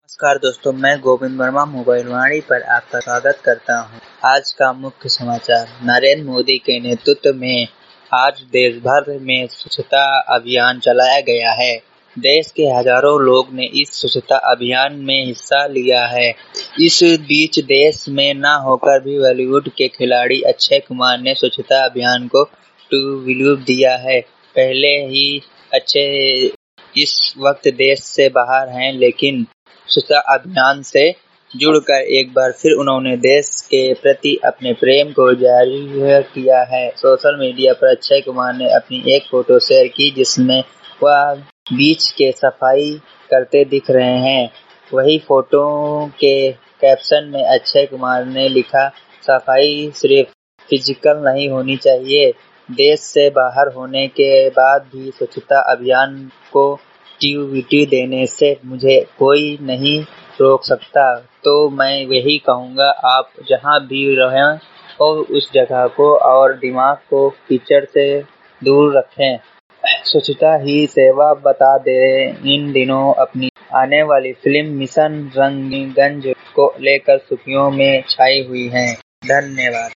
नमस्कार दोस्तों, मैं गोविंद वर्मा मोबाइल वाणी पर आपका स्वागत करता हूं। आज का मुख्य समाचार। नरेंद्र मोदी के नेतृत्व में आज देश भर में स्वच्छता अभियान चलाया गया है। देश के हजारों लोग ने इस स्वच्छता अभियान में हिस्सा लिया है। इस बीच देश में न होकर भी बॉलीवुड के खिलाड़ी अक्षय कुमार ने स्वच्छता अभियान को ट्यूब दिया है। पहले ही अक्षय इस वक्त देश से बाहर हैं, लेकिन स्वच्छता अभियान से जुड़कर एक बार फिर उन्होंने देश के प्रति अपने प्रेम को जारी किया है। सोशल मीडिया पर अक्षय कुमार ने अपनी एक फोटो शेयर की, जिसमें वह बीच के सफाई करते दिख रहे हैं। वही फोटो के कैप्शन में अक्षय कुमार ने लिखा, सफाई सिर्फ फिजिकल नहीं होनी चाहिए। देश से बाहर होने के बाद भी स्वच्छता अभियान को ट्यूबिटी देने से मुझे कोई नहीं रोक सकता। तो मैं यही कहूँगा, आप जहाँ भी रहें और उस जगह को और दिमाग को कीचड़ से दूर रखें। स्वच्छता ही सेवा बता दे इन दिनों अपनी आने वाली फिल्म मिशन रंगीगंज को लेकर सुर्खियों में छाई हुई है। धन्यवाद।